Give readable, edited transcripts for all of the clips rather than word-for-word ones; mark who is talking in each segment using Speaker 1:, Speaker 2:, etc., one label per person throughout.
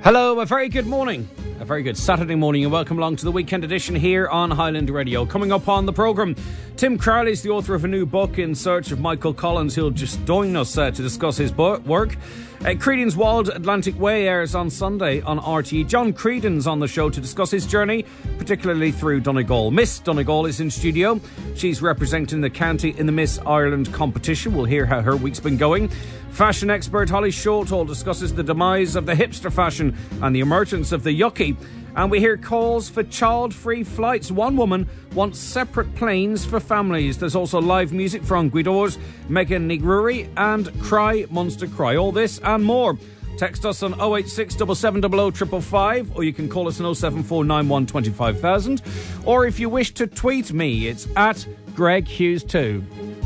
Speaker 1: Hello, a very good morning. A very good Saturday morning and welcome along to the weekend edition here on Highland Radio. Coming up on the programme, Tim Crowley is the author of a new book, In Search of Michael Collins. He'll just join us to discuss his work. Creedon's Wild Atlantic Way airs on Sunday on RTE. John Creedon's on the show to discuss his journey, particularly through Donegal. Miss Donegal is in studio. She's representing the county in the Miss Ireland competition. We'll hear how her week's been going. Fashion expert Holly Sholto discusses the demise of the hipster fashion and the emergence of the yucky. And we hear calls for child-free flights. One woman wants separate planes for families. There's also live music from Guido's Megan Nigruri and Cry Monster Cry. All this and more. Text us on 086 7700 555, or you can call us on 07491 25000. Or if you wish to tweet me, it's at Greg Hughes 2.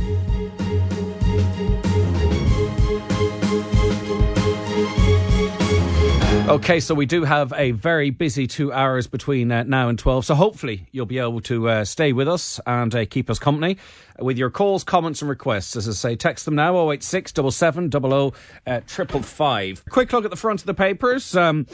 Speaker 1: OK, so we do have a very busy 2 hours between now and 12, so hopefully you'll be able to stay with us and keep us company with your calls, comments and requests. As I say, text them now, 086 7700 555. Quick look at the front of the papers.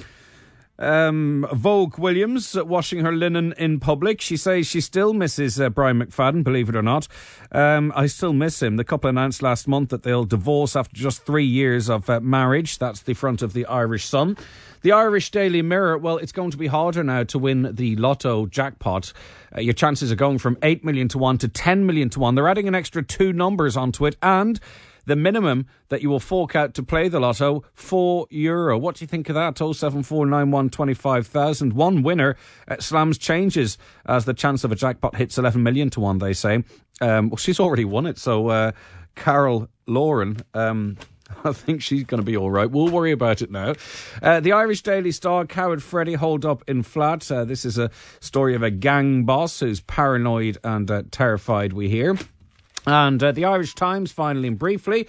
Speaker 1: Vogue Williams washing her linen in public. She says she still misses Brian McFadden, believe it or not. I still miss him. The couple announced last month that they'll divorce after just 3 years of marriage. That's the front of the Irish Sun. The Irish Daily Mirror, well, it's going to be harder now to win the Lotto jackpot. Your chances are going from 8 million to 1 to 10 million to 1. They're adding an extra 2 numbers onto it, and the minimum that you will fork out to play the Lotto, €4. What do you think of that? 07491 25000. One winner slams changes as the chance of a jackpot hits 11 million to 1, they say. Well, she's already won it, so Carol Lauren, I think she's going to be all right. We'll worry about it now. The Irish Daily Star, Coward Freddy holed up in flat. This is a story of a gang boss who's paranoid and terrified, we hear. And the Irish Times, finally and briefly,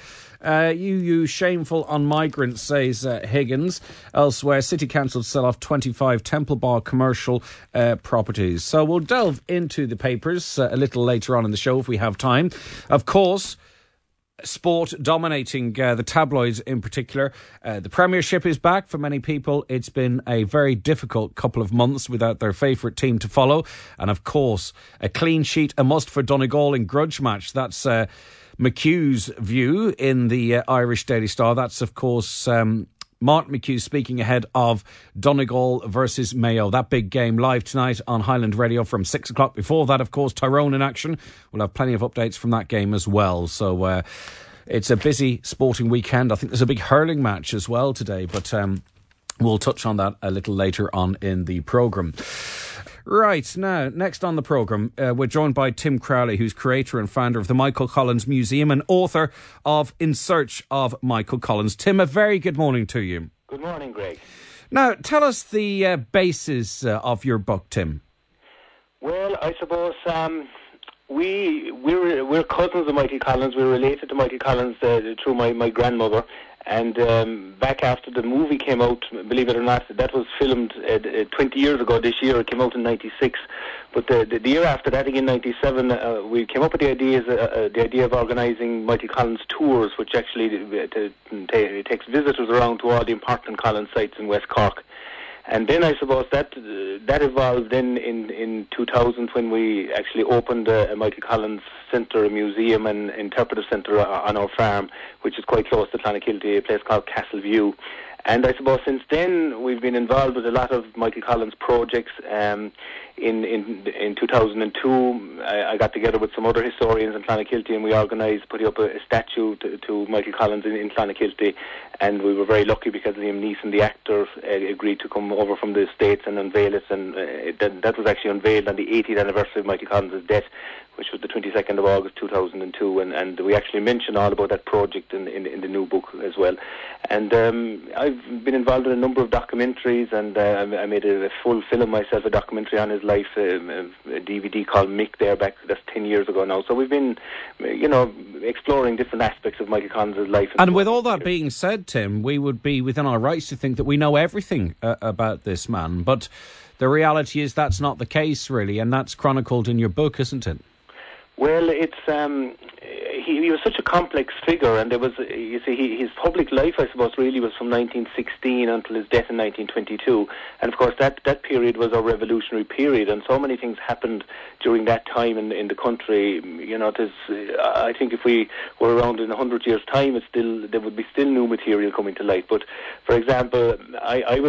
Speaker 1: UU shameful on migrants, says Higgins. Elsewhere, City Council sell off 25 Temple Bar commercial properties. So we'll delve into the papers a little later on in the show if we have time. Of course, sport dominating the tabloids in particular. The Premiership is back for many people. It's been a very difficult couple of months without their favourite team to follow. And of course, a clean sheet, a must for Donegal in grudge match. That's McHugh's view in the Irish Daily Star. That's, of course, Martin McHugh speaking ahead of Donegal versus Mayo. That big game live tonight on Highland Radio from 6 o'clock. Before that, of course, Tyrone in action. We'll have plenty of updates from that game as well. So it's a busy sporting weekend. I think there's a big hurling match as well today, but we'll touch on that a little later on in the programme. Right, now, next on the programme, we're joined by Tim Crowley, who's creator and founder of the Michael Collins Museum and author of In Search of Michael Collins. Tim, a very good morning to you.
Speaker 2: Good morning, Greg.
Speaker 1: Now, tell us the basis of your book, Tim.
Speaker 2: Well, I suppose we're cousins of Michael Collins. We're related to Michael Collins through my grandmother. And back after the movie came out, believe it or not, that was filmed 20 years ago this year. It came out in 96. But the year after that, again, 97, we came up with the idea of organising Michael Collins tours, which actually takes visitors around to all the important Collins sites in West Cork. And then I suppose that evolved in 2000 when we actually opened a Michael Collins Centre, a museum and interpretive centre on our farm, which is quite close to Clonakilty, a place called Castleview. And I suppose since then we've been involved with a lot of Michael Collins projects. In 2002, I got together with some other historians in Clonakilty and we put up a statue to Michael Collins in Clonakilty. And we were very lucky because Liam Neeson, the actor, agreed to come over from the States and unveil it. And that was actually unveiled on the 80th anniversary of Michael Collins' death, which was the 22nd of August 2002, and we actually mention all about that project in the new book as well. And I've been involved in a number of documentaries, and I made a full film myself, a documentary on his life, a DVD called Mick that's 10 years ago now. So we've been, exploring different aspects of Michael Collins' life.
Speaker 1: And with all that being said, Tim, we would be within our rights to think that we know everything about this man, but the reality is that's not the case, really, and that's chronicled in your book, isn't it?
Speaker 2: Well, it's he was such a complex figure, and there was, you see, his public life, I suppose, really was from 1916 until his death in 1922, and of course that period was a revolutionary period, and so many things happened during that time in the country. You know, I think if we were around in 100 years' time, there would be still new material coming to light. But for example, I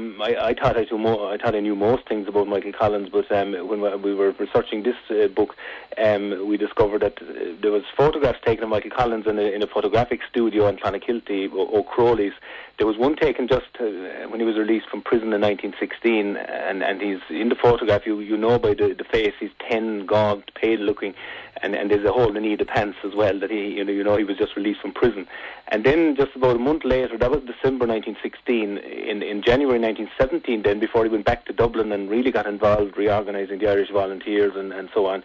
Speaker 2: thought I knew most things about Michael Collins, but when we were researching this book, we discovered that there was photographs taken of Michael Collins in a photographic studio in Clonakilty, O'Crowley's. There was one taken just when he was released from prison in 1916, and he's in the photograph. You know by the face, he's 10, gaunt, pale looking, and there's a hole in the knee of the pants as well. That he was just released from prison, and then just about a month later, that was December 1916. In January 1917, then before he went back to Dublin and really got involved reorganising the Irish Volunteers and so on.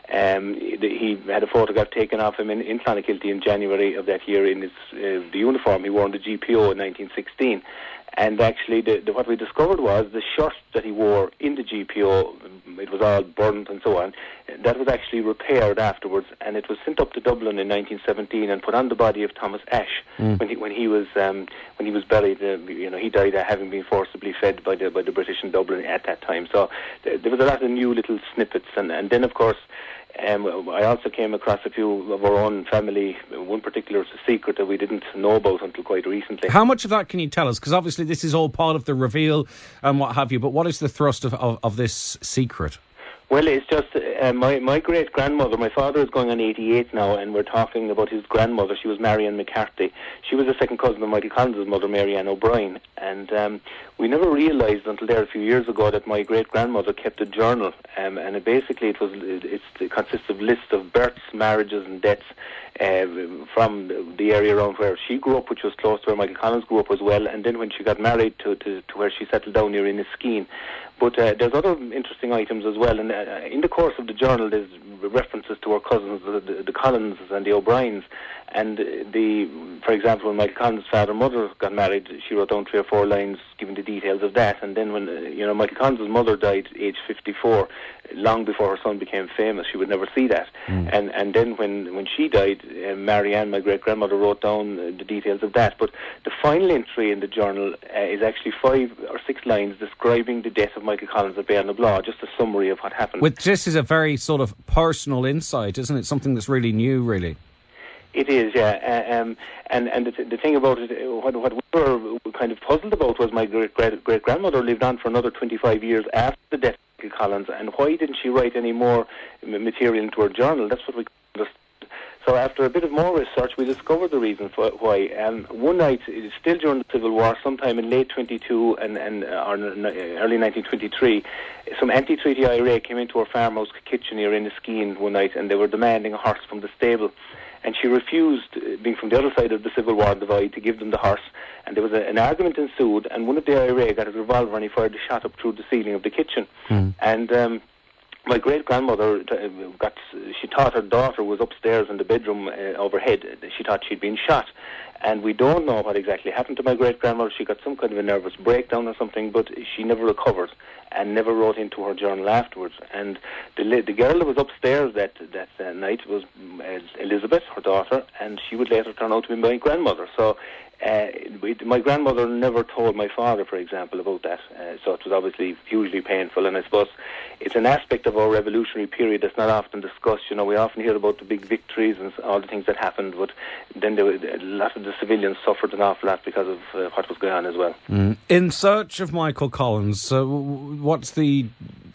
Speaker 2: He had a photograph taken of him in Clonakilty in January of that year in his the uniform he wore in the GPO in 1916. And actually, what we discovered was the shirt that he wore in the GPO, it was all burnt and so on, that was actually repaired afterwards, and it was sent up to Dublin in 1917 and put on the body of Thomas Ashe when he was buried. He died having been forcibly fed by the British in Dublin at that time. So there was a lot of new little snippets, and then of course. I also came across a few of our own family. One particular is a secret that we didn't know about until quite recently.
Speaker 1: How much of that can you tell us? Because obviously this is all part of the reveal and what have you, but what is the thrust of this secret?
Speaker 2: Well, it's just my great-grandmother, my father is going on 88 now, and we're talking about his grandmother. She was Marianne McCarthy. She was a second cousin of Michael Collins' mother, Mary Ann O'Brien. And we never realised until there a few years ago that my great-grandmother kept a journal. And it consists of lists of births, marriages and deaths from the area around where she grew up, which was close to where Michael Collins grew up as well. And then when she got married to where she settled down near Inniskeen. But there's other interesting items as well, and in the course of the journal there's references to her cousins, the Collins and the O'Briens, and for example, when Michael Collins' father and mother got married, she wrote down 3 or 4 lines giving the details of that, and then when Michael Collins' mother died age 54, long before her son became famous, she would never see that, and then when she died, Marianne, my great-grandmother, wrote down the details of that, but the final entry in the journal is actually 5 or 6 lines describing the death of Michael Collins at Béarnablaw, just a summary of what happened.
Speaker 1: This is a very sort of personal insight, isn't it? Something that's really new, really.
Speaker 2: It is, yeah. And the thing about it, what we were kind of puzzled about was my great-grandmother lived on for another 25 years after the death of Michael Collins, and why didn't she write any more material into her journal? That's what we understood. So after a bit of more research, we discovered the reason for why. One night, still during the Civil War, sometime in late 22 and early 1923, some anti-treaty IRA came into her farmhouse kitchen here in Inniskeen one night, and they were demanding a horse from the stable. And she refused, being from the other side of the Civil War divide, to give them the horse. And there was an argument ensued, and one of the IRA got his revolver and he fired a shot up through the ceiling of the kitchen. And my great-grandmother she thought her daughter was upstairs in the bedroom overhead. She thought she'd been shot. And we don't know what exactly happened to my great-grandmother. She got some kind of a nervous breakdown or something, but she never recovered and never wrote into her journal afterwards. And the girl that was upstairs that night was Elizabeth, her daughter, and she would later turn out to be my grandmother. So my grandmother never told my father, for example, about that. So it was obviously hugely painful. And I suppose it's an aspect of our revolutionary period that's not often discussed. You know, we often hear about the big victories and all the things that happened, but then a lot of the civilians suffered an awful lot because of what was going on as well.
Speaker 1: In Search of Michael Collins, what's the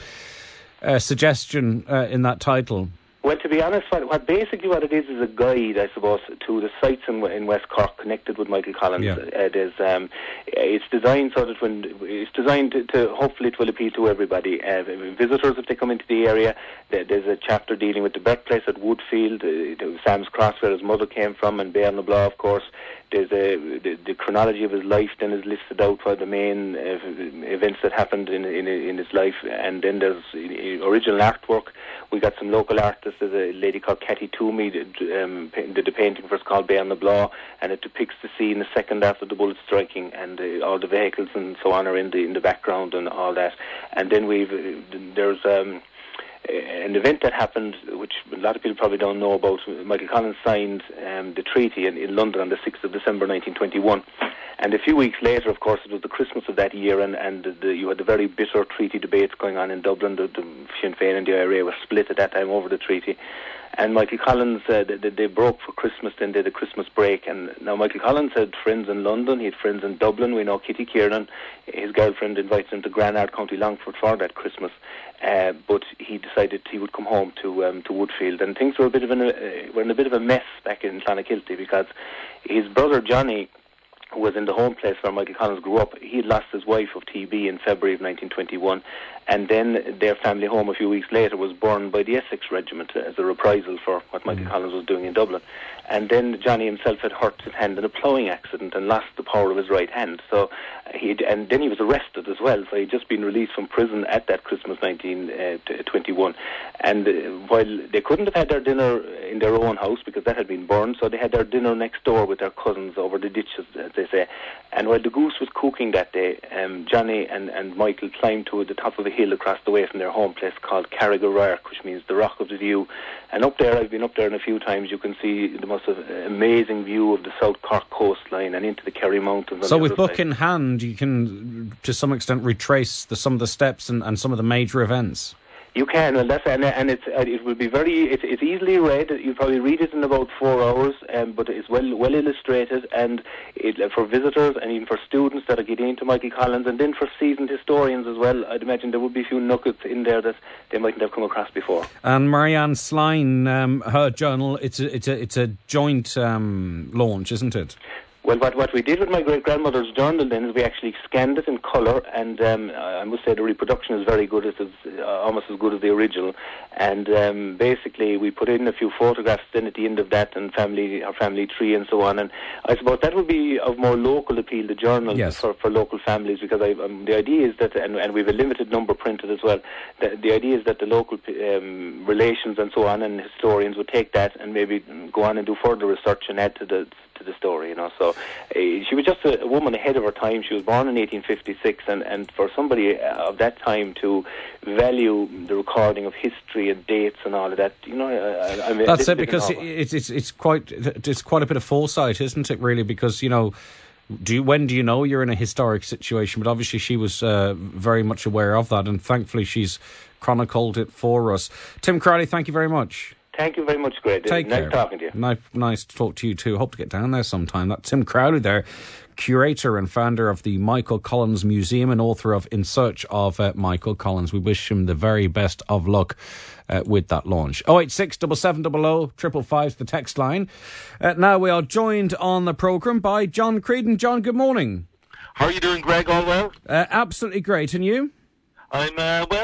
Speaker 1: suggestion in that title?
Speaker 2: Well, to be honest, what it is a guide, I suppose, to the sites in West Cork connected with Michael Collins.
Speaker 1: Yeah.
Speaker 2: It's designed so that hopefully it will appeal to everybody. Visitors, if they come into the area, there's a chapter dealing with the birthplace at Woodfield, Sam's Cross, where his mother came from, and Béarnablaw, of course. There's the chronology of his life then is listed out for the main events that happened in his life, and then there's original artwork. We got some local artists. There's a lady called Cathy Toomey did a painting for us called Béarnablaw, and it depicts the scene the second after the bullet striking, and all the vehicles and so on are in the background and all that. And then there's an event that happened, which a lot of people probably don't know about. Michael Collins signed the treaty in London on the 6th of December 1921. And a few weeks later, of course, it was the Christmas of that year, and you had the very bitter treaty debates going on in Dublin. The Sinn Féin and the IRA were split at that time over the treaty. And Michael Collins, they broke for Christmas, then they had a Christmas break. And now Michael Collins had friends in London, he had friends in Dublin. We know Kitty Kiernan, his girlfriend, invited him to Granard, County Longford for that Christmas. But he decided he would come home to Woodfield. And things were were in a bit of a mess back in Clonakilty, because his brother Johnny, who was in the home place where Michael Collins grew up, he had lost his wife of TB in February of 1921, and then their family home a few weeks later was burned by the Essex Regiment as a reprisal for what Michael Collins was doing in Dublin. And then Johnny himself had hurt his hand in a ploughing accident and lost the power of his right hand. So and then he was arrested as well. So he'd just been released from prison at that Christmas 1921. And while they couldn't have had their dinner in their own house because that had been burned, so they had their dinner next door with their cousins over the ditches, as they say. And while the goose was cooking that day, Johnny and Michael climbed to the top of a hill across the way from their home place called Carrigaroark, which means the Rock of the View. And up there, I've been up there a few times, you can see the most amazing view of the South Cork coastline and into the Kerry Mountains.
Speaker 1: So with book in hand, you can, to some extent, retrace some of the steps and some of the major events.
Speaker 2: You can, and it will be it's easily read. You probably read it in about 4 hours, but it's well illustrated, and for visitors and even for students that are getting into Michael Collins, and then for seasoned historians as well. I'd imagine there would be a few nuggets in there that they mightn't have come across before. And
Speaker 1: Marianne Sline, her journal, it's a joint launch, isn't it?
Speaker 2: Well, what we did with my great-grandmother's journal then is we actually scanned it in colour, and I must say the reproduction is very good. It's almost as good as the original. And basically we put in a few photographs then at the end of that, and our family tree and so on. And I suppose that would be of more local appeal, the journal,
Speaker 1: yes,
Speaker 2: for local families, because the idea is that, and we have a limited number printed as well, the idea is that the local relations and so on and historians would take that and maybe go on and do further research and add to the story, you know. So she was just a woman ahead of her time. She was born in 1856, and for somebody of that time to value the recording of history and dates and all of that, you know, I mean,
Speaker 1: that's it, because it's quite a bit of foresight, isn't it? Really, because, you know, when do you know you're in a historic situation? But obviously she was very much aware of that, and thankfully she's chronicled it for us. Tim Crowley, thank you very much.
Speaker 2: Thank you very much, Greg.
Speaker 1: Take care.
Speaker 2: Nice talking to you.
Speaker 1: Nice to talk to you too. Hope to get down there sometime. That's Tim Crowley there, curator and founder of the Michael Collins Museum and author of In Search of Michael Collins. We wish him the very best of luck with that launch. 086 7700 555 the text line. Now we are joined on the programme by John Creedon. John, good morning.
Speaker 3: How are you doing, Greg? All well?
Speaker 1: Absolutely great. And you?
Speaker 3: I'm,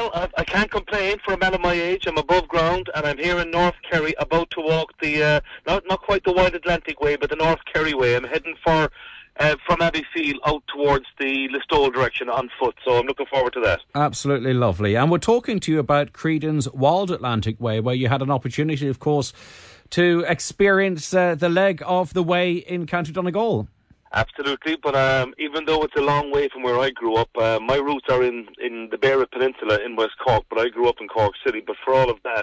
Speaker 3: I can't complain for a man of my age. I'm above ground, and I'm here in North Kerry, about to walk the, not quite the Wild Atlantic Way, but the North Kerry Way. I'm heading from Abbeyfield out towards the Listowel direction on foot, so I'm looking forward to that.
Speaker 1: Absolutely lovely. And we're talking to you about Creedon's Wild Atlantic Way, where you had an opportunity, of course, to experience the leg of the way in County Donegal.
Speaker 3: Absolutely, but even though it's a long way from where I grew up, my roots are in the Beara Peninsula in West Cork, but I grew up in Cork City. But for all of that,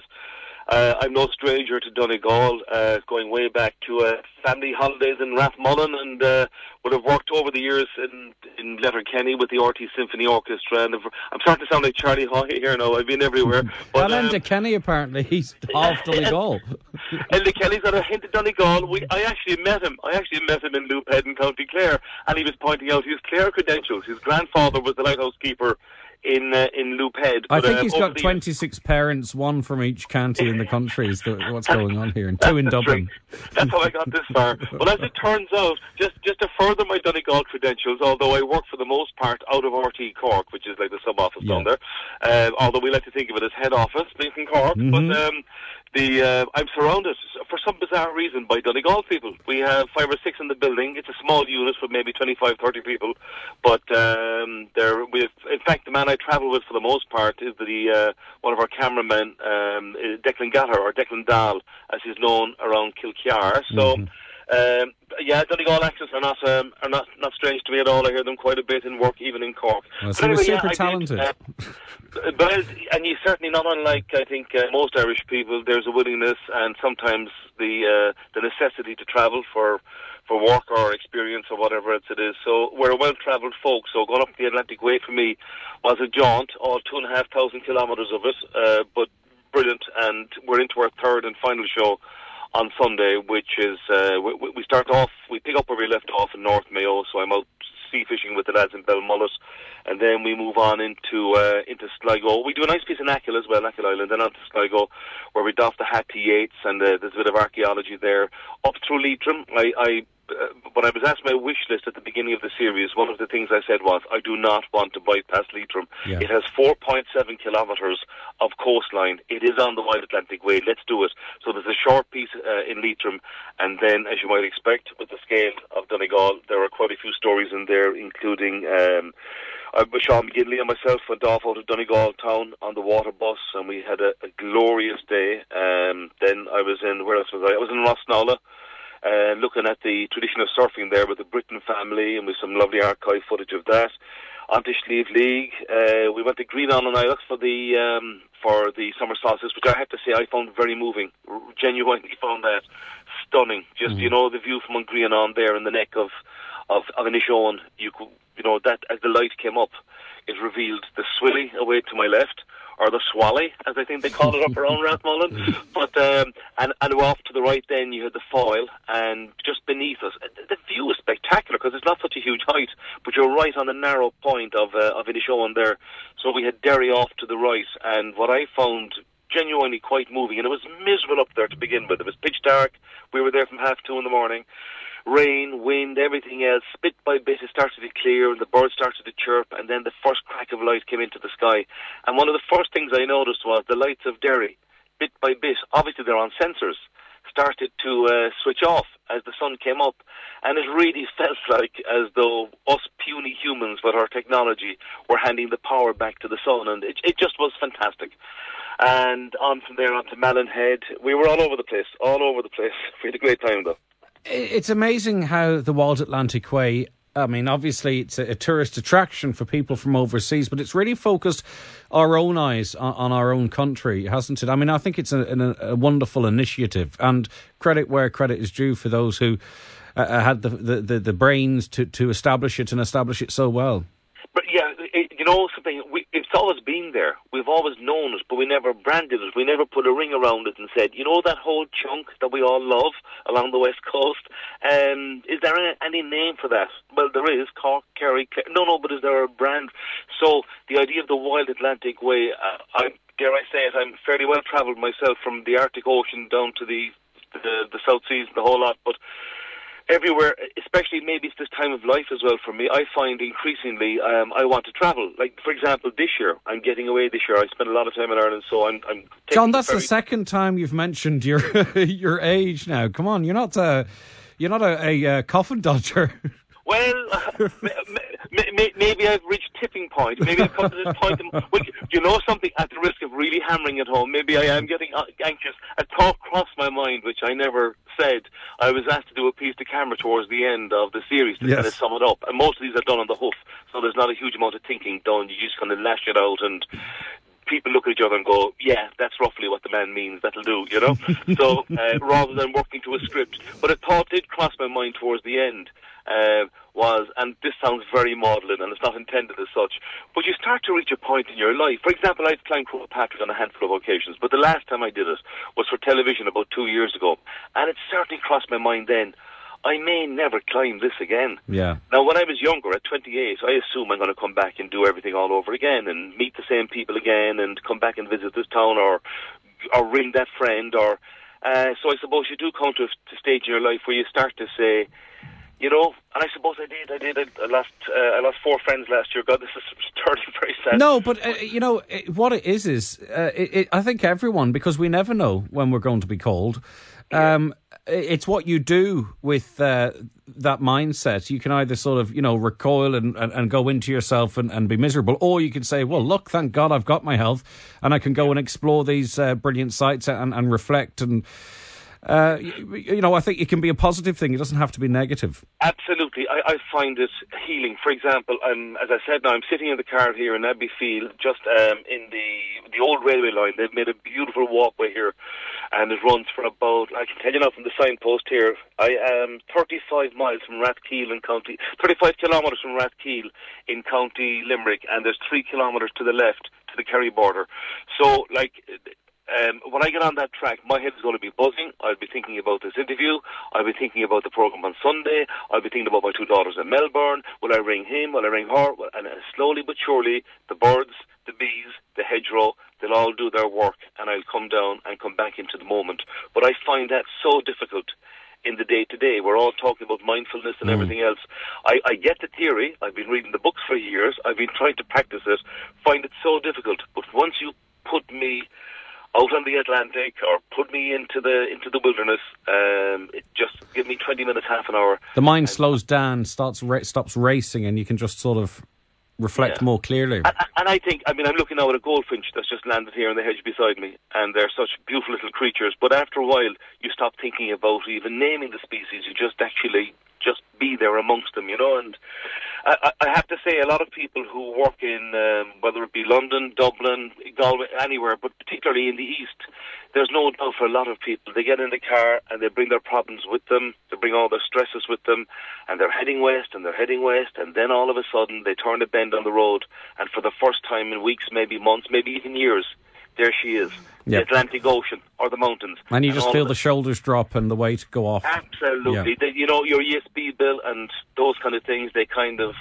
Speaker 3: I'm no stranger to Donegal, going way back to family holidays in Rathmullen, and would have worked over the years in Letterkenny with the RT Symphony Orchestra. And I'm starting to sound like Charlie Haughey here now. I've been everywhere.
Speaker 1: But Enda Kenny, apparently, he's half Donegal.
Speaker 3: Enda Kenny's got a hint of Donegal. I actually met him in Loophead in County Clare, and he was pointing out his Clare credentials. His grandfather was the lighthouse keeper in Loophead.
Speaker 1: I think he's got 26 parents, one from each county in the country. Is what's going on here, and two in Dublin.
Speaker 3: That's how I got this far. Well, as it turns out, just to further my Donegal credentials, although I work for the most part out of RT Cork, which is like the sub-office down there, although we like to think of it as head office, based in Cork, but I'm surrounded, for some bizarre reason, by Donegal people. We have 5 or 6 in the building. It's a small unit with maybe 25, 30 people, but in fact, the man I travel with for the most part is one of our cameramen, Declan Gallagher, or Declan Dahl, as he's known around Kilkear. So, Donegal accents are not strange to me at all. I hear them quite a bit in work, even in Cork.
Speaker 1: Well, so anyway, super talented.
Speaker 3: But and you certainly not unlike, I think, most Irish people. There's a willingness and sometimes the necessity to travel for work or experience or whatever else it is. So we're a well-travelled folk. So going up the Atlantic Way for me was a jaunt, all 2,500 kilometres of it, but brilliant. And we're into our third and final show on Sunday, which is we start off. We pick up where we left off in North Mayo. So I'm out sea fishing with the lads in Belmullet, and then we move on into Sligo. We do a nice piece in Achill as well, Achill Island, then on to Sligo, where we doff the hat to Yates, and there's a bit of archaeology there. Up through Leitrim, when I was asked my wish list at the beginning of the series, one of the things I said was, I do not want to bypass Leitrim. Yeah. It has 4.7 kilometres of coastline. It is on the Wild Atlantic Way. Let's do it. So there's a short piece in Leitrim, and then, as you might expect, with the scale of Donegal, there are quite a few stories in there, including Sean McGinley and myself went off out of Donegal town on the water bus, and we had a glorious day. Then I was in, where else was I? I was in Rossnowla, looking at the tradition of surfing there with the Britton family, and with some lovely archive footage of that. On to Slieve League, we went to Greenon and Ilex for the summer solstice, which I have to say I found very moving. Genuinely found that stunning. Just you know, the view from Greenon there in the neck of Inishowen, you know that as the light came up, it revealed the Swilly away to my left, or the Swally, as I think they call it up around Rathmullen. But and off to the right, then you had the Foyle, and just beneath us, the view is spectacular because it's not such a huge height, but you're right on the narrow point of Inishowen there. So we had Derry off to the right, and what I found genuinely quite moving, and it was miserable up there to begin with. It was pitch dark. We were there from 2:30 in the morning. Rain, wind, everything else, bit by bit it started to clear and the birds started to chirp, and then the first crack of light came into the sky. And one of the first things I noticed was the lights of Derry, bit by bit, obviously they're on sensors, started to switch off as the sun came up. And it really felt like as though us puny humans with our technology were handing the power back to the sun, and it just was fantastic. And on from there on to Malin Head. We were all over the place. We had a great time though.
Speaker 1: It's amazing how the Wild Atlantic Way, I mean, obviously it's a tourist attraction for people from overseas, but it's really focused our own eyes on our own country, hasn't it? I mean, I think it's a wonderful initiative, and credit where credit is due for those who had the brains to establish it and establish it so well.
Speaker 3: But yeah, you know something, it's always been there. We've always known it, but we never branded it. We never put a ring around it and said, you know that whole chunk that we all love along the West Coast? Is there any name for that? Well, there is, Cork, Kerry, no, but is there a brand? So the idea of the Wild Atlantic Way, dare I say it, I'm fairly well travelled myself from the Arctic Ocean down to the South Seas and the whole lot, but everywhere, especially maybe it's this time of life as well for me, I find increasingly I want to travel. Like, for example, this year, I'm getting away this year. I spent a lot of time in Ireland, so I'm
Speaker 1: John, that's the second time you've mentioned your your age now. Come on, you're not a coffin dodger.
Speaker 3: Well, maybe I've reached tipping point. Maybe I've come to this point. You know something, at the risk of really hammering it home, maybe I am getting anxious. A thought crossed my mind, which I never said. I was asked to do a piece to camera towards the end of the series to kind of sum it up. And most of these are done on the hoof, so there's not a huge amount of thinking done. You just kind of lash it out, and people look at each other and go, yeah, that's roughly what the man means, that'll do, you know? So rather than working to a script. But a thought did cross my mind towards the end. And this sounds very maudlin and it's not intended as such, but you start to reach a point in your life. For example, I've climbed Croagh Patrick on a handful of occasions, but the last time I did it was for television about 2 years ago, and it certainly crossed my mind then, I may never climb this again.
Speaker 1: Yeah.
Speaker 3: Now, when I was younger, at 28, I assume I'm going to come back and do everything all over again and meet the same people again and come back and visit this town or ring that friend. So I suppose you do come to a stage in your life where you start to say, you know, and I suppose I did. I lost 4 friends last year. God, this is turning very sad.
Speaker 1: No, but, what it is I think everyone, because we never know when we're going to be called, it's what you do with that mindset. You can either sort of, recoil and go into yourself and be miserable, or you can say, well, look, thank God I've got my health and I can go and explore these brilliant sites and reflect and I think it can be a positive thing. It doesn't have to be negative.
Speaker 3: Absolutely. I find it healing. For example, as I said now, I'm sitting in the car here in Abbeyfield, just in the old railway line. They've made a beautiful walkway here, and it runs for about, I can tell you now from the signpost here, I am 35 miles from Rathkeale in 35 kilometres from Rathkeale in County Limerick, and there's 3 kilometres to the left to the Kerry border. So, when I get on that track, my head is going to be buzzing. I'll be thinking about this interview. I'll be thinking about the programme on Sunday. I'll be thinking about my 2 daughters in Melbourne. Will I ring him? Will I ring her? And slowly but surely, the birds, the bees, the hedgerow, they'll all do their work, and I'll come down and come back into the moment. But I find that so difficult in the day-to-day. We're all talking about mindfulness and everything else. I get the theory. I've been reading the books for years. I've been trying to practice it. Find it so difficult. But once you put me out on the Atlantic or put me into the wilderness, it just give me 20 minutes, half an hour.
Speaker 1: The mind slows down, stops racing, and you can just sort of reflect more clearly.
Speaker 3: And I think, I'm looking now at a goldfinch that's just landed here in the hedge beside me, and they're such beautiful little creatures. But after a while, you stop thinking about even naming the species. You just actually just be there amongst them, and I have to say, a lot of people who work in, whether it be London, Dublin, Galway, anywhere, but particularly in the East, there's no doubt for a lot of people, they get in the car and they bring their problems with them, they bring all their stresses with them, and they're heading west, and then all of a sudden they turn a bend on the road, and for the first time in weeks, maybe months, maybe even years, there she is, the Atlantic Ocean or the mountains.
Speaker 1: And you just feel the shoulders drop and the weight go off.
Speaker 3: Absolutely.
Speaker 1: Yeah.
Speaker 3: Your ESB bill and those kind of things, they kind of,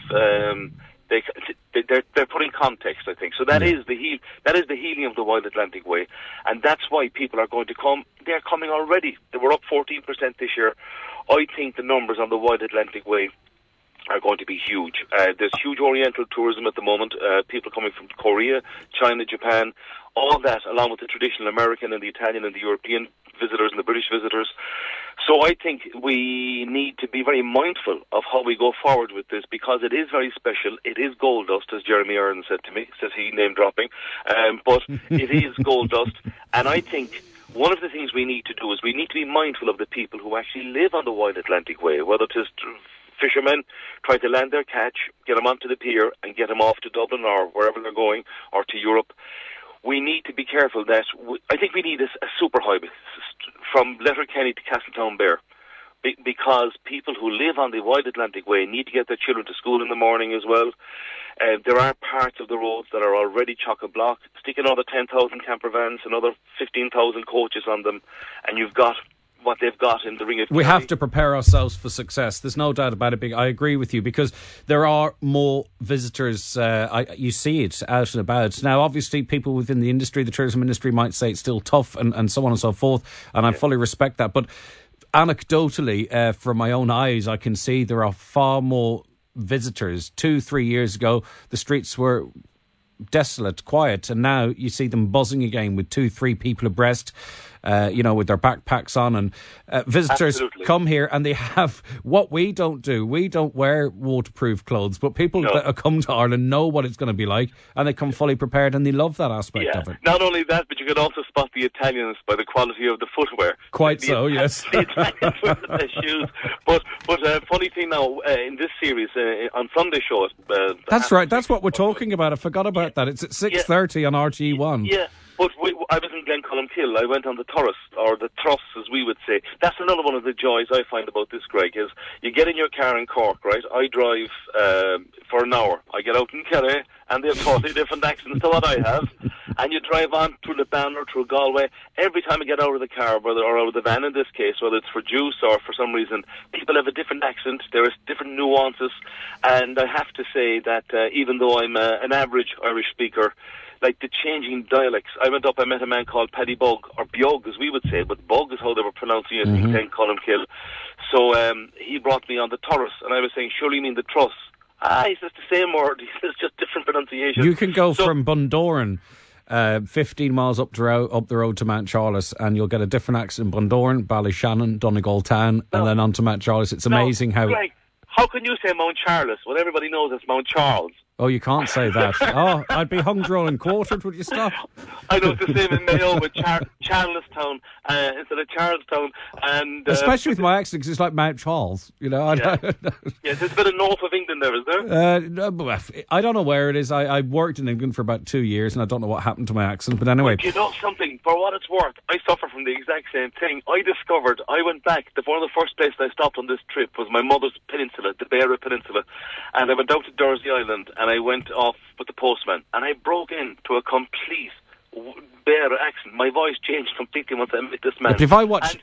Speaker 3: they're put in context, I think. So that is the healing of the Wild Atlantic Way. And that's why people are going to come. They're coming already. They were up 14% this year. I think the numbers on the Wild Atlantic Way are going to be huge. There's huge Oriental tourism at the moment. People coming from Korea, China, Japan, all that, along with the traditional American and the Italian and the European visitors and the British visitors. So I think we need to be very mindful of how we go forward with this, because it is very special. It is gold dust, as Jeremy Irons said to me, says he, name dropping. But it is gold dust. And I think one of the things we need to do is we need to be mindful of the people who actually live on the Wild Atlantic Way, whether it is fishermen trying to land their catch, get them onto the pier and get them off to Dublin or wherever they're going, or to Europe. We need to be careful that I think we need a superhighway from Letterkenny to Castletownbere, because people who live on the Wild Atlantic Way need to get their children to school in the morning as well. There are parts of the roads that are already chock-a-block. Stick another 10,000 camper vans, another 15,000 coaches on them, and you've got what they've got in the Ring of Kerry.
Speaker 1: We have to prepare ourselves for success. There's no doubt about it. I agree with you, because there are more visitors. You see it out and about. Now, obviously, people within the industry, the tourism industry, might say it's still tough and so on and so forth, and I fully respect that. But anecdotally, from my own eyes, I can see there are far more visitors. 2-3 years ago, the streets were desolate, quiet, and now you see them buzzing again with 2-3 people abreast, with their backpacks on, and visitors come here and they have what we don't do. We don't wear waterproof clothes, but people that come to Ireland know what it's going to be like, and they come fully prepared, and they love that aspect of it.
Speaker 3: Not only that, but you can also spot the Italians by the quality of the footwear.
Speaker 1: Yes.
Speaker 3: The Italians wear their shoes. But funny thing now, in this series, on Sunday show...
Speaker 1: That's right, that's what we're talking about. I forgot about that. It's at 6:30 on RTÉ1.
Speaker 3: Yeah. But I was in Glencolmkill. I went on the Turris, or the Truss, as we would say. That's another one of the joys I find about this, Greg, is you get in your car in Cork, right? I drive for an hour. I get out in Kerry, and they have totally different accents to what I have. And you drive on through the Banner, through Galway. Every time I get out of the car, or out of the van in this case, whether it's for juice or for some reason, people have a different accent. There is different nuances. And I have to say that even though I'm an average Irish speaker, like the changing dialects. I went up, I met a man called Paddy Bug, or Biog as we would say, but Bug is how they were pronouncing it in Glencolmkill. So he brought me on the Turris, and I was saying, surely you mean the Truss? He says the same word, he says just different pronunciation.
Speaker 1: You can go from Bundoran 15 miles up the road to Mount Charles, and you'll get a different accent in Bundoran, Ballyshannon, Donegal Town, and then on to Mount Charles. It's amazing how...
Speaker 3: Greg, how can you say Mount Charles when everybody knows it's Mount Charles?
Speaker 1: Oh, you can't say that. Oh, I'd be hung, drawn and quartered. Would you stop?
Speaker 3: I know, it's the same in Mayo with Charlestown instead of Charlestown. And
Speaker 1: especially with my accent, because it's like Mount Charles, you know.
Speaker 3: Yeah. Yes, there's a bit of north of England there, is there?
Speaker 1: No, I don't know where it is. I worked in England for about 2 years, and I don't know what happened to my accent. But anyway.
Speaker 3: You know something? For what it's worth, I suffer from the exact same thing. I went back. One of the first places I stopped on this trip was my mother's peninsula, the Beara Peninsula. And I went out to Dursey Island, and I went off with the postman. And I broke into a complete Beara accent. My voice changed completely once I met this man.
Speaker 1: If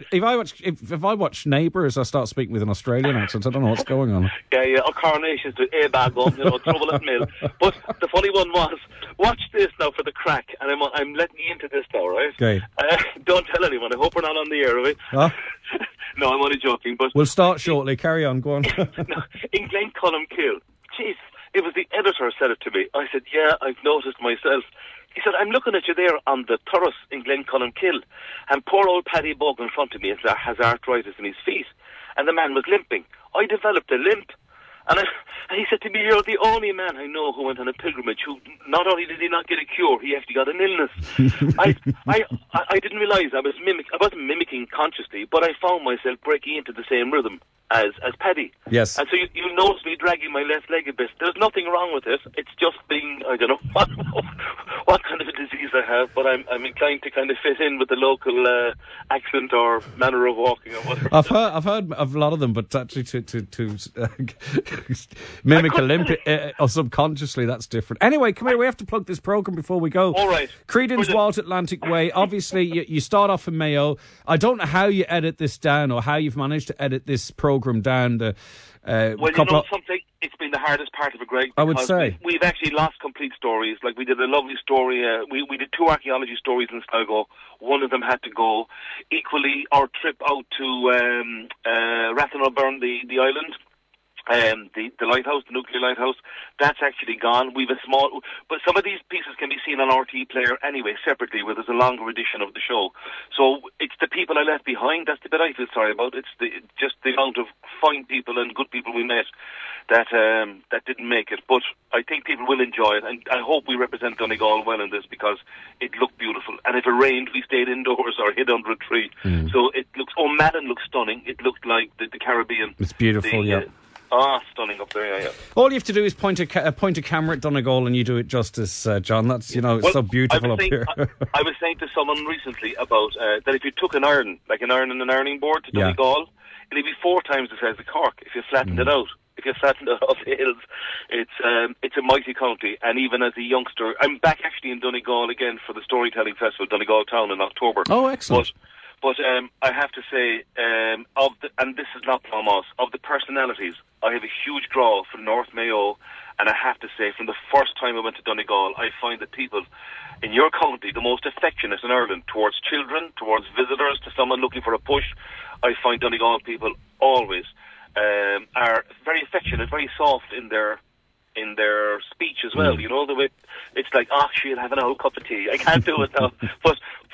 Speaker 1: I watch Neighbours, I start speaking with an Australian accent. I don't know what's going on.
Speaker 3: Yeah. Or Coronations to Bagon, Trouble at Mill. But the funny one was, watch this now for the crack, and I'm letting you into this now, right?
Speaker 1: Okay.
Speaker 3: Don't tell anyone. I hope we're not on the air, right?
Speaker 1: Huh?
Speaker 3: No, I'm only joking. But
Speaker 1: we'll start shortly. Carry on. Go on.
Speaker 3: In Glencolmkill, jeez, it was the editor said it to me. I said, yeah, I've noticed myself. He said, I'm looking at you there on the turret in Glencolmkill, and poor old Paddy Bug in front of me has arthritis in his feet, and the man was limping. I developed a limp, and he said to me, you're the only man I know who went on a pilgrimage who not only did he not get a cure, he actually got an illness. I didn't realise I wasn't mimicking consciously, but I found myself breaking into the same rhythm as Paddy.
Speaker 1: Yes.
Speaker 3: And so you'll notice me dragging my left leg a bit. There's nothing wrong with it. It's just being, I don't know what kind of a disease I have, but I'm inclined to kind of fit in with the local accent or manner of walking or whatever.
Speaker 1: I've heard of a lot of them, but actually to mimic a limp or subconsciously, that's different. Anyway, come here. We have to plug this programme before we go.
Speaker 3: All right.
Speaker 1: Creedon's Wild Atlantic Way. Obviously, you start off in Mayo. I don't know how you edit this down or how you've managed to edit this programme down.
Speaker 3: Well, you know something? It's been the hardest part of it, Greg.
Speaker 1: I would say.
Speaker 3: We've actually lost complete stories. Like, we did a lovely story. We did 2 archaeology stories in Sligo. One of them had to go. Equally, our trip out to Rathanalburn, the island, the lighthouse, the nuclear lighthouse, that's actually gone. We've a small, but some of these pieces can be seen on RT Player anyway, separately, where there's a longer edition of the show. So it's the people I left behind. That's the bit I feel sorry about. It's just the amount of fine people and good people we met that didn't make it. But I think people will enjoy it, and I hope we represent Donegal well in this, because it looked beautiful. And if it rained, we stayed indoors or hid under a tree. So it looks. Malin looks stunning. It looked like the Caribbean.
Speaker 1: It's beautiful. Yeah.
Speaker 3: Stunning up there, yeah.
Speaker 1: All you have to do is point a camera at Donegal and you do it justice, John. That's, it's so beautiful up here.
Speaker 3: I was saying to someone recently about that if you took an iron, like an iron and an ironing board to Donegal, it'd be 4 times the size of Cork if you flattened it out. If you flattened it off the hills, it's a mighty county. And even as a youngster, I'm back actually in Donegal again for the Storytelling Festival, Donegal Town, in October.
Speaker 1: Oh, excellent.
Speaker 3: But I have to say, and this is not Thomas, of the personalities, I have a huge draw for North Mayo, and I have to say, from the first time I went to Donegal, I find that people in your county, the most affectionate in Ireland, towards children, towards visitors, to someone looking for a push. I find Donegal people always are very affectionate, very soft in their speech as well. You know, the way it's like, she'll have an old cup of tea. I can't do it now, but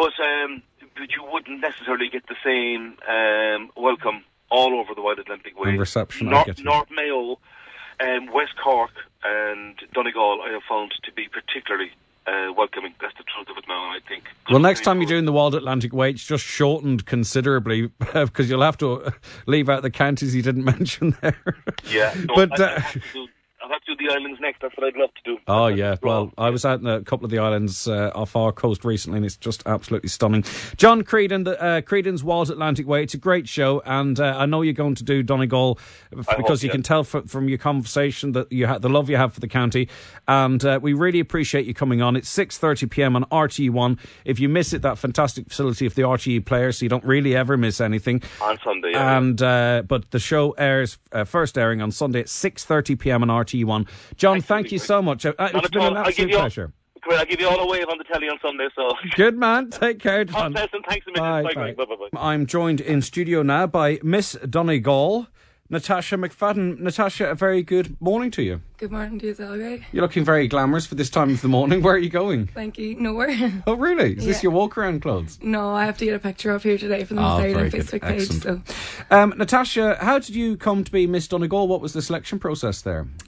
Speaker 3: you wouldn't necessarily get the same welcome all over the Wild Atlantic Way.
Speaker 1: And reception,
Speaker 3: North Mayo, West Cork and Donegal I have found to be particularly welcoming. That's the truth of it now, I think.
Speaker 1: Well, next time you're doing the Wild Atlantic Way, it's just shortened considerably, because you'll have to leave out the counties you didn't mention there.
Speaker 3: Yeah. No, but I'll have to do the islands next. That's what I'd love to do.
Speaker 1: Oh, yeah. Well, I was out in a couple of the islands off our coast recently, and it's just absolutely stunning. John Creedon, Creedon's Wild Atlantic Way. It's a great show, and I know you're going to do Donegal because you can tell from your conversation that you the love you have for the county, and we really appreciate you coming on. It's 6:30pm on RTE1. If you miss it, that fantastic facility of the RTE Player, so you don't really ever miss anything.
Speaker 3: On Sunday, yeah.
Speaker 1: And but the show airs first airing on Sunday at 6:30pm on RTE1. John, thank you so much. It's been an absolute pleasure.
Speaker 3: Great, I'll give you all a wave on the telly on Sunday. So
Speaker 1: good man. Take care, John.
Speaker 3: Thanks a million. Bye.
Speaker 1: I'm joined in studio now by Miss Donegal, Natasha McFadden. Natasha, a very good morning to you.
Speaker 4: Good morning to you, Greg.
Speaker 1: You're looking very glamorous for this time of the morning. Where are you going?
Speaker 4: Thank you. Nowhere.
Speaker 1: Oh, really? Is this your walk-around clothes?
Speaker 4: No, I have to get a picture up here today for the Australian Facebook page. So.
Speaker 1: Natasha, how did you come to be Miss Donegal? What was the selection process there?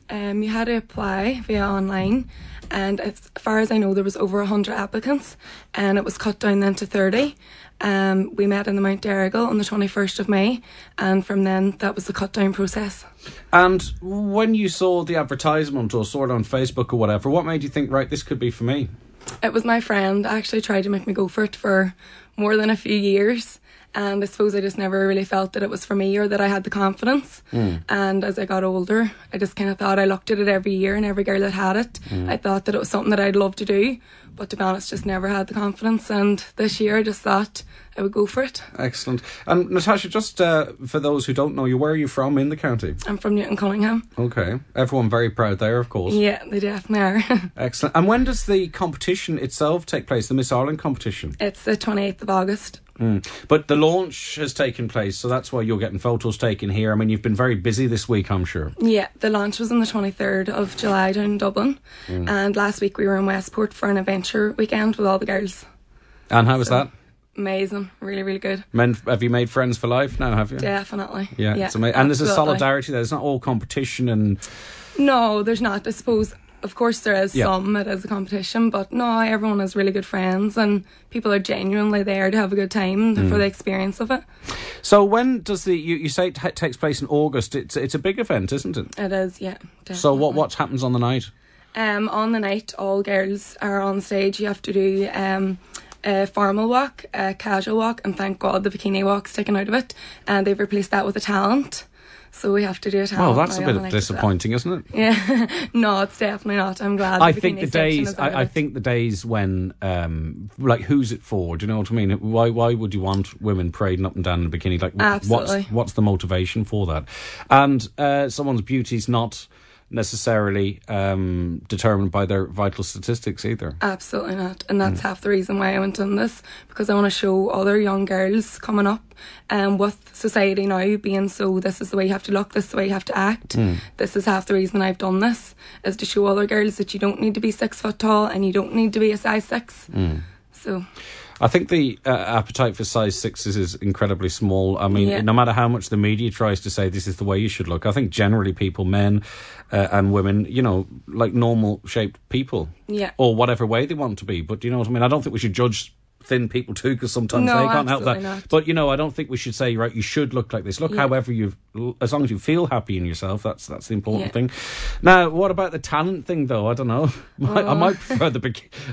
Speaker 4: You had to apply via online, and as far as I know, there was over 100 applicants, and it was cut down then to 30. We met in the Mount Errigal on the 21st of May, and from then that was the cut down process.
Speaker 1: And when you saw the advertisement or saw it on Facebook or whatever, what made you think, right, this could be for me?
Speaker 4: It was my friend actually tried to make me go for it for more than a few years. And I suppose I just never really felt that it was for me or that I had the confidence. And as I got older, I just kind of thought, I looked at it every year and every girl that had it, I thought that it was something that I'd love to do. But to be honest, just never had the confidence. And this year I just thought I would go for it.
Speaker 1: Excellent. And Natasha, just for those who don't know you, where are you from in the county?
Speaker 4: I'm from Newton Cunningham.
Speaker 1: Okay. Everyone very proud there, of course.
Speaker 4: Yeah, they definitely are.
Speaker 1: Excellent. And when does the competition itself take place, the Miss Ireland competition?
Speaker 4: It's the 28th of August.
Speaker 1: But the launch has taken place, so that's why you're getting photos taken here. I mean, you've been very busy this week, I'm sure.
Speaker 4: Yeah, the launch was on the 23rd of July down in Dublin. And last week we were in Westport for an adventure weekend with all the girls.
Speaker 1: And how was that?
Speaker 4: Amazing. Really, really good.
Speaker 1: Have you made friends for life now, have you?
Speaker 4: Definitely.
Speaker 1: Yeah, it's amazing. And there's a solidarity there. It's not all competition and...
Speaker 4: No, there's not. I suppose, of course, there is some. It is a competition, but no, everyone is really good friends and people are genuinely there to have a good time for the experience of it.
Speaker 1: So when does you say it takes place in August? It's a big event, isn't it?
Speaker 4: It is, yeah. Definitely.
Speaker 1: So what happens on the night?
Speaker 4: On the night, all girls are on stage. You have to do a formal walk, a casual walk, and thank God the bikini walk's taken out of it, and they've replaced that with a talent. So we have to do a talent.
Speaker 1: Well, that's a bit disappointing, isn't it?
Speaker 4: Yeah, no, it's definitely not. I'm glad.
Speaker 1: I think the days when, like, who's it for? Do you know what I mean? Why would you want women parading up and down in a bikini? Like,
Speaker 4: absolutely.
Speaker 1: What's the motivation for that? And someone's beauty's not necessarily determined by their vital statistics either.
Speaker 4: Absolutely not. And that's half the reason why I went on this, because I want to show other young girls coming up with society now being so, this is the way you have to look, this is the way you have to act. This is half the reason I've done this, is to show other girls that you don't need to be 6 foot tall and you don't need to be a size 6. So
Speaker 1: I think the appetite for size 6s is incredibly small. I mean, no matter how much the media tries to say this is the way you should look, I think generally people, men and women, you know, like normal shaped people. Yeah. Or whatever way they want to be. But you know what I mean? I don't think we should judge thin people too, because sometimes they can't help that.
Speaker 4: Not.
Speaker 1: But, you know, I don't think we should say, right, you should look like this. Look however as long as you feel happy in yourself, that's the important thing. Now, what about the talent thing, though? I don't know. I might prefer the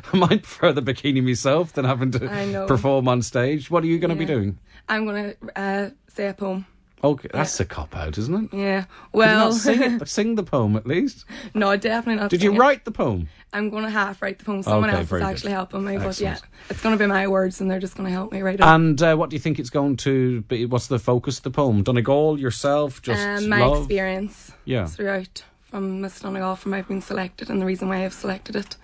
Speaker 1: bikini myself than having to perform on stage. What are you going to be doing?
Speaker 4: I'm going to say a poem.
Speaker 1: Okay, that's a cop-out, isn't it?
Speaker 4: Yeah. Well,
Speaker 1: sing the poem at least.
Speaker 4: No, definitely not.
Speaker 1: Did you write the poem?
Speaker 4: I'm going to half write the poem. Someone else is actually helping me. Excellent. But yeah, it's going to be my words and they're just going to help me write it.
Speaker 1: And what do you think it's going to be? What's the focus of the poem? Donegal, yourself, just
Speaker 4: my
Speaker 1: love?
Speaker 4: Experience throughout from Miss Donegal, from I've been selected and the reason why I've selected it.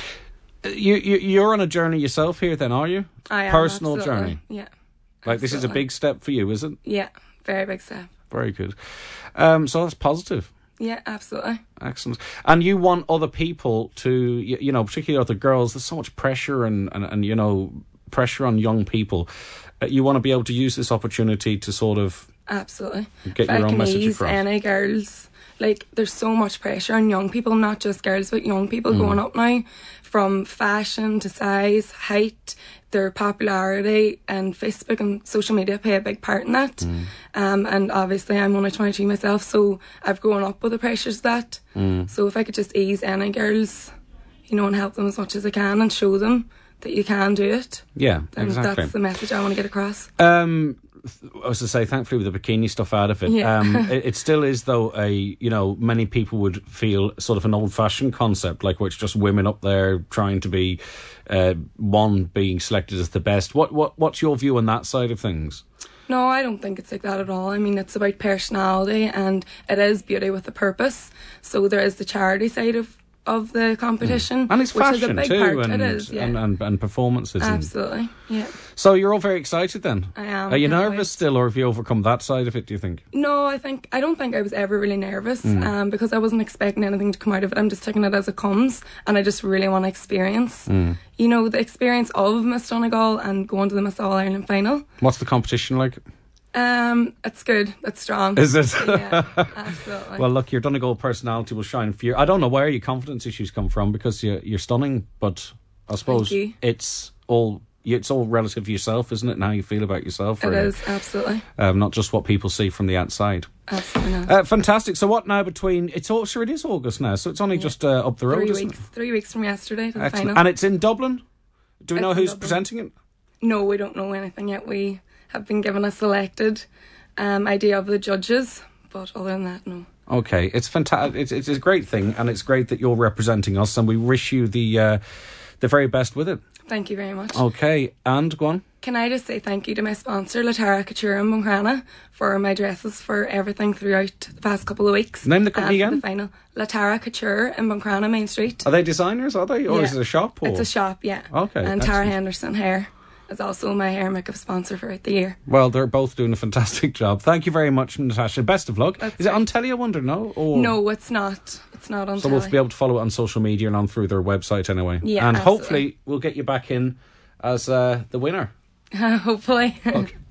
Speaker 1: You're on a journey yourself here then, are you?
Speaker 4: I am.
Speaker 1: Personal
Speaker 4: absolutely.
Speaker 1: journey?
Speaker 4: Yeah.
Speaker 1: Like this is a big step for you, is it?
Speaker 4: Yeah. Very big step.
Speaker 1: Very good. So that's positive.
Speaker 4: Yeah, absolutely.
Speaker 1: Excellent. And you want other people to, you know, particularly other girls, there's so much pressure and you know, pressure on young people. You want to be able to use this opportunity to sort of...
Speaker 4: Absolutely.
Speaker 1: Get your own message across.
Speaker 4: Any girls, like, there's so much pressure on young people, not just girls, but young people going up now, from fashion to size, height, their popularity, and Facebook and social media play a big part in that. And obviously I'm only 22 myself, so I've grown up with the pressures of that. So if I could just ease any girls, you know, and help them as much as I can and show them that you can do it.
Speaker 1: Yeah,
Speaker 4: then
Speaker 1: exactly.
Speaker 4: That's the message I want to get across.
Speaker 1: As I say, thankfully with the bikini stuff out of it, it still is, though, many people would feel sort of an old-fashioned concept, like where it's just women up there trying to be being selected as the best. What's your view on that side of things?
Speaker 4: No, I don't think it's like that at all. I mean, it's about personality and it is beauty with a purpose. So there is the charity side of the competition,
Speaker 1: and it's
Speaker 4: which
Speaker 1: fashion
Speaker 4: is a big
Speaker 1: too,
Speaker 4: part.
Speaker 1: and,
Speaker 4: it is,
Speaker 1: and performances.
Speaker 4: Absolutely, yeah.
Speaker 1: So you're all very excited then?
Speaker 4: I am.
Speaker 1: Are you nervous still, or have you overcome that side of it, do you think?
Speaker 4: No, I don't think I was ever really nervous, because I wasn't expecting anything to come out of it. I'm just taking it as it comes, and I just really want to experience, you know, the experience of Miss Donegal and going to the Miss All Ireland final.
Speaker 1: What's the competition like?
Speaker 4: It's good. It's strong.
Speaker 1: Is it?
Speaker 4: Yeah, absolutely.
Speaker 1: Well, look, your Donegal personality will shine for you. I don't know where your confidence issues come from, because you're stunning, but I suppose
Speaker 4: Thank you.
Speaker 1: it's all relative to yourself, isn't it, and how you feel about yourself?
Speaker 4: It is, absolutely.
Speaker 1: Not just what people see from the outside.
Speaker 4: Absolutely not.
Speaker 1: Fantastic. So what now between... It is August now, so it's only just up the road,
Speaker 4: 3
Speaker 1: isn't
Speaker 4: weeks.
Speaker 1: it?
Speaker 4: 3 weeks from yesterday to the
Speaker 1: Excellent.
Speaker 4: final.
Speaker 1: And it's in Dublin? Do we know
Speaker 4: It's in
Speaker 1: who's
Speaker 4: Dublin.
Speaker 1: presenting it?
Speaker 4: No, we don't know anything yet. We have been given a selected idea of the judges, but other than that, no.
Speaker 1: Okay, it's fantastic. It's a great thing, and it's great that you're representing us, and we wish you the very best with it.
Speaker 4: Thank you very much.
Speaker 1: Okay, and go on.
Speaker 4: Can I just say thank you to my sponsor, Latara Couture in Buncrana, for my dresses, for everything throughout the past couple of weeks.
Speaker 1: Name the company
Speaker 4: and
Speaker 1: again?
Speaker 4: for the final. Latara Couture in Buncrana, Main Street.
Speaker 1: Are they designers, are they? Or
Speaker 4: Yeah.
Speaker 1: is it a shop? Or?
Speaker 4: It's a shop, yeah.
Speaker 1: Okay,
Speaker 4: And Tara
Speaker 1: excellent.
Speaker 4: Henderson Hair is also my hair makeup sponsor throughout the year.
Speaker 1: Well, they're both doing a fantastic job. Thank you very much, Natasha. Best of luck.
Speaker 4: That's
Speaker 1: Is it
Speaker 4: right.
Speaker 1: on telly, I wonder, no? Or...
Speaker 4: No, it's not. It's not on
Speaker 1: So we'll
Speaker 4: telly.
Speaker 1: be able to follow it on social media and on through their website anyway.
Speaker 4: Yeah,
Speaker 1: and
Speaker 4: absolutely.
Speaker 1: hopefully we'll get you back in as the winner.
Speaker 4: Hopefully.
Speaker 1: Okay.